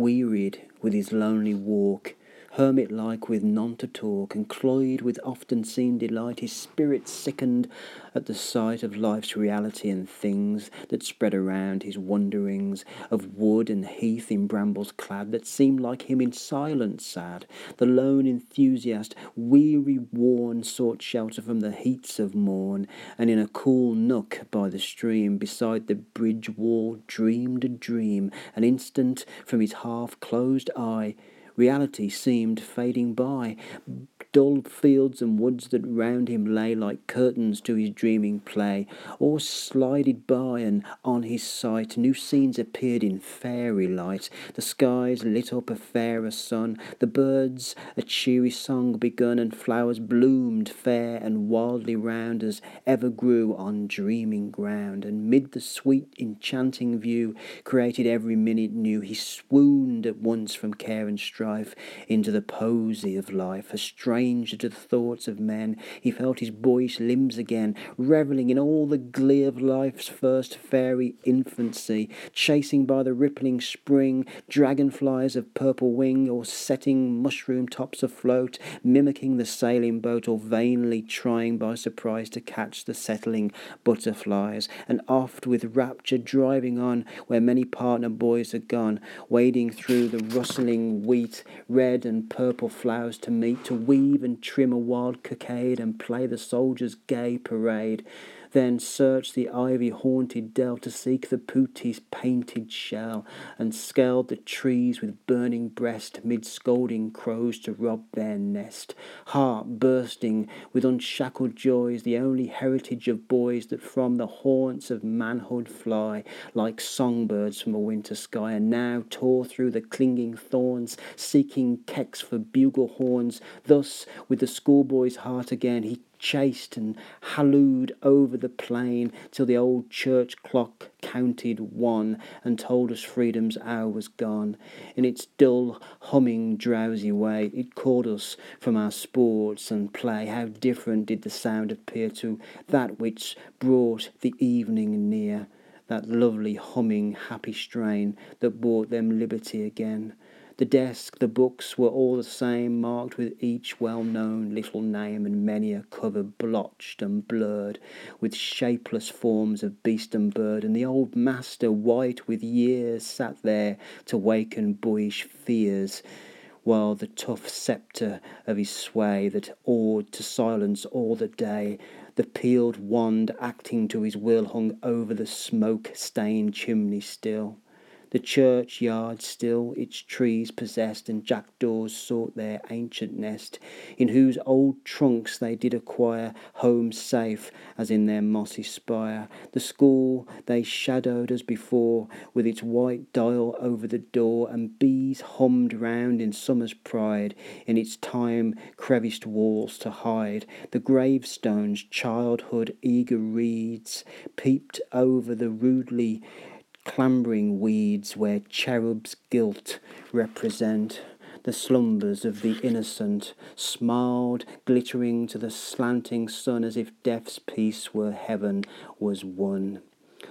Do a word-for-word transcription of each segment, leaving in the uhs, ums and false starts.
wearied with his lonely walk, hermit-like with none to talk, and cloyed with often-seen delight, his spirit sickened at the sight of life's reality and things that spread around his wanderings, of wood and heath in brambles clad, that seemed like him in silence sad. The lone enthusiast, weary worn, sought shelter from the heats of morn, and in a cool nook by the stream, beside the bridge wall, dreamed a dream. An instant from his half-closed eye, reality seemed fading by. Dull fields and woods that round him lay like curtains to his dreaming play, all slided by, and on his sight new scenes appeared in fairy light. The skies lit up a fairer sun, the birds a cheery song begun, and flowers bloomed fair and wildly round as ever grew on dreaming ground. And mid the sweet enchanting view, created every minute new, he swooned at once from care and strife into the posy of life. A stranger to the thoughts of men, he felt his boyish limbs again, revelling in all the glee of life's first fairy infancy, chasing by the rippling spring dragonflies of purple wing, or setting mushroom tops afloat, mimicking the sailing boat, or vainly trying by surprise to catch the settling butterflies. And oft with rapture driving on where many partner boys had gone, wading through the rustling wheat, red and purple flowers to meet, to weave and trim a wild cockade and play the soldiers' gay parade. Then search the ivy-haunted dell to seek the pooty's painted shell, and scaled the trees with burning breast mid scolding crows to rob their nest. Heart bursting with unshackled joys, the only heritage of boys that from the haunts of manhood fly like songbirds from a winter sky, and now tore through the clinging thorns, seeking kecks for bugle horns. Thus, with the schoolboy's heart again, he chased and hallooed over the plain, till the old church clock counted one and told us freedom's hour was gone. In its dull, humming, drowsy way, it called us from our sports and play. How different did the sound appear to that which brought the evening near, that lovely, humming, happy strain that brought them liberty again. The desk, the books were all the same, marked with each well-known little name, and many a cover blotched and blurred with shapeless forms of beast and bird. And the old master, white with years, sat there to waken boyish fears, while the tough sceptre of his sway that awed to silence all the day, the peeled wand acting to his will, hung over the smoke-stained chimney still. The churchyard still its trees possessed, and jackdaws sought their ancient nest, in whose old trunks they did acquire homes safe as in their mossy spire. The school they shadowed as before, with its white dial over the door, and bees hummed round in summer's pride, in its time-creviced walls to hide. The gravestones, childhood eager reeds, peeped over the rudely clambering weeds, where cherubs gilt represent the slumbers of the innocent, smiled, glittering to the slanting sun, as if death's peace were heaven was won.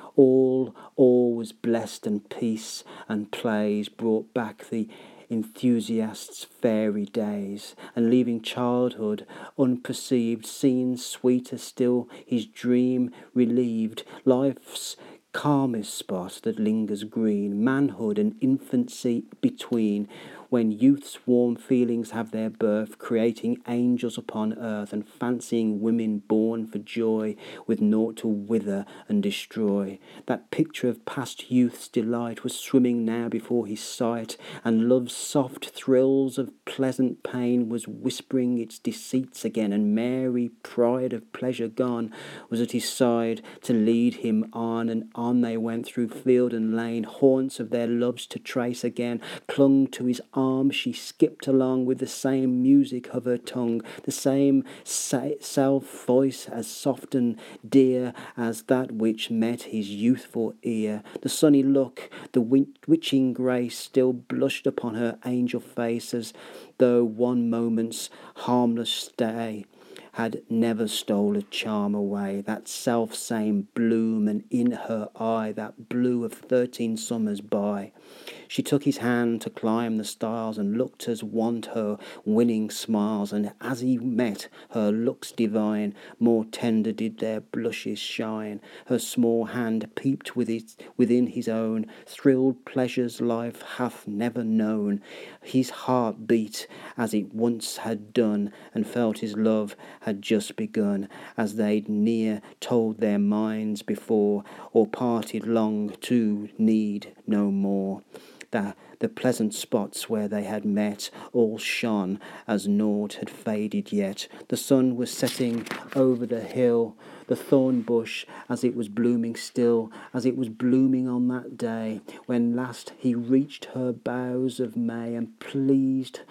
All, all was blessed, and peace and plays brought back the enthusiast's fairy days, and leaving childhood unperceived, scenes sweeter still his dream relieved, life's calmest spot that lingers green, manhood and infancy between, when youth's warm feelings have their birth, creating angels upon earth, and fancying women born for joy, with naught to wither and destroy. That picture of past youth's delight was swimming now before his sight, and love's soft thrills of pleasant pain was whispering its deceits again, and Mary, pride of pleasure gone, was at his side to lead him on, and on they went through field and lane, haunts of their loves to trace again. Clung to his arm she skipped along, with the same music of her tongue, the same self voice as soft and dear as that which met his youthful ear. The sunny look, the witching grace still blushed upon her angel face, as though one moment's harmless stay had never stole a charm away, that self-same bloom, and in her eye that blue of thirteen summers by. She took his hand to climb the stiles, and looked as want her winning smiles, and as he met her looks divine, more tender did their blushes shine. Her small hand peeped with it, within his own, thrilled pleasures life hath never known. His heart beat as it once had done, and felt his love had just begun, as they'd ne'er told their minds before, or parted long to need no more. The, the pleasant spots where they had met all shone as naught had faded yet. The sun was setting over the hill, the thorn bush as it was blooming still, as it was blooming on that day when last he reached her boughs of May, and pleased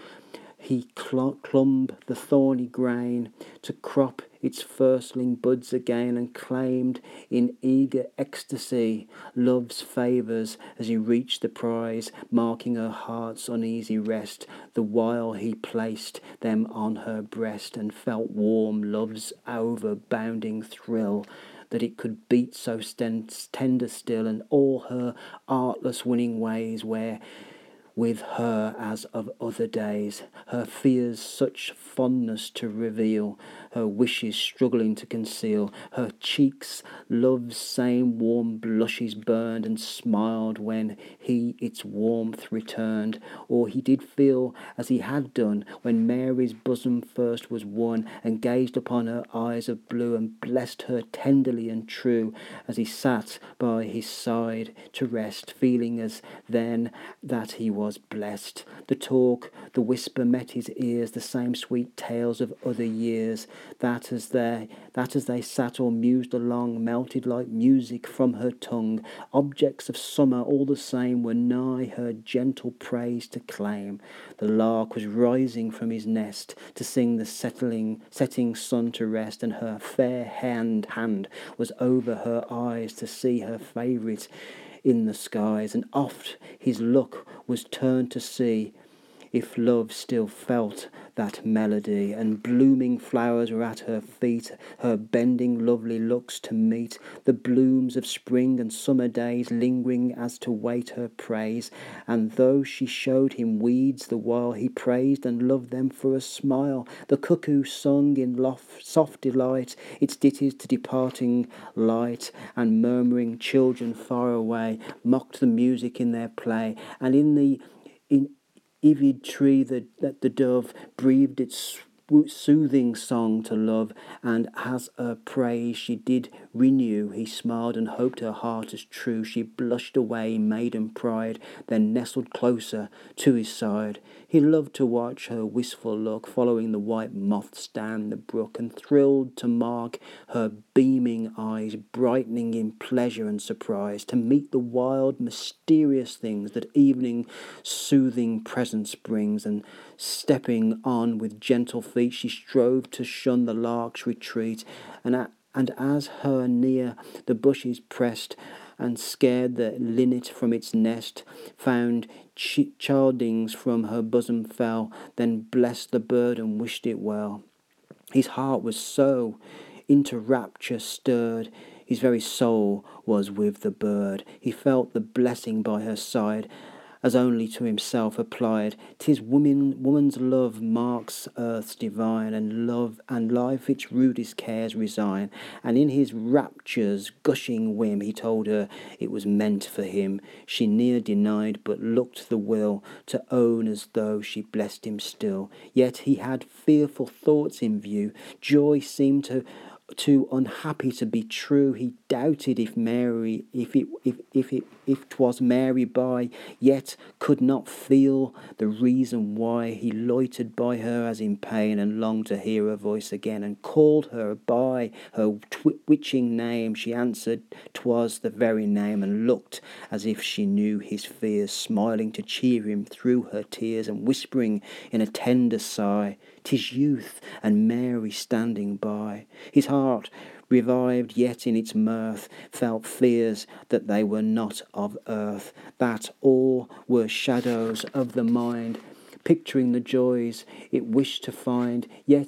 he cl- clumb the thorny grain to crop its firstling buds again, and claimed in eager ecstasy love's favours as he reached the prize, marking her heart's uneasy rest, the while he placed them on her breast, and felt warm love's overbounding thrill, that it could beat so sten- tender still, and all her artless winning ways where with her as of other days, her fears such fondness to reveal, her wishes struggling to conceal, her cheeks love's same warm blushes burned, and smiled when he its warmth returned. Or he did feel as he had done when Mary's bosom first was won, and gazed upon her eyes of blue, and blessed her tenderly and true, as he sat by his side to rest, feeling as then that he was blessed. The talk, the whisper met his ears, the same sweet tales of other years, that as they that as they sat or mused along, melted like music from her tongue. Objects of summer all the same were nigh her gentle praise to claim. The lark was rising from his nest to sing the settling setting sun to rest, and her fair hand hand was over her eyes to see her favourite in the skies, and oft his look was turned to see if love still felt that melody, and blooming flowers were at her feet, her bending lovely looks to meet, the blooms of spring and summer days lingering as to wait her praise. And though she showed him weeds the while, he praised and loved them for a smile. The cuckoo sung in loft, soft delight its ditties to departing light, and murmuring children far away mocked the music in their play, and in the in Ivid tree that, that the dove breathed its soothing song to love, and as her praise she did renew, he smiled and hoped her heart as true. She blushed away in maiden pride, then nestled closer to his side. He loved to watch her wistful look, following the white moths down the brook, and thrilled to mark her beaming eyes brightening in pleasure and surprise, to meet the wild mysterious things that evening soothing presence brings. And stepping on with gentle feet, she strove to shun the lark's retreat, and, a- and as her near the bushes pressed, and scared the linnet from its nest, found ch- childings from her bosom fell, then blessed the bird and wished it well. His heart was so into rapture stirred, his very soul was with the bird. He felt the blessing by her side, as only to himself applied. 'Tis woman, woman's love marks earth's divine, and love and life its rudest cares resign. And in his rapture's gushing whim, he told her it was meant for him. She ne'er denied, but looked the will to own, as though she blessed him still. Yet he had fearful thoughts in view. Joy seemed to too unhappy to be true. He doubted if Mary, if it, if if it, if 'twas Mary by, yet could not feel the reason why. He loitered by her as in pain, and longed to hear her voice again, and called her by her tw- witching name. She answered 'twas the very name, and looked as if she knew his fears, smiling to cheer him through her tears, and whispering in a tender sigh, "'Tis youth, and Mary standing by." His heart, revived yet in its mirth, felt fears that they were not of earth, that all were shadows of the mind, picturing the joys it wished to find. Yet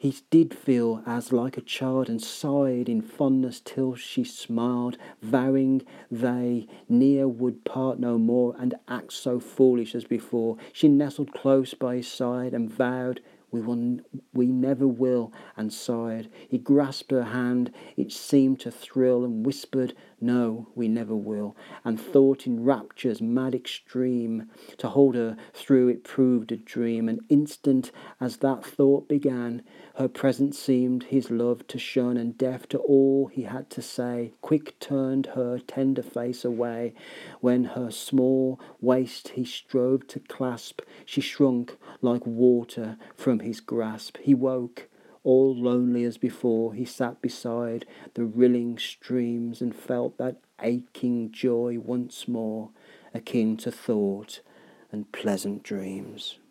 He did feel as like a child, and sighed in fondness till she smiled, vowing they ne'er would part no more, and act so foolish as before. She nestled close by his side, and vowed, we will, we never will, and sighed. He grasped her hand, it seemed to thrill, and whispered, no, we never will, and thought in raptures mad extreme. To hold her through it proved a dream. An instant as that thought began, her presence seemed his love to shun, and deaf to all he had to say, quick turned her tender face away. When her small waist he strove to clasp, she shrunk like water from his grasp. He woke, all lonely as before. He sat beside the rilling streams, and felt that aching joy once more, akin to thought and pleasant dreams.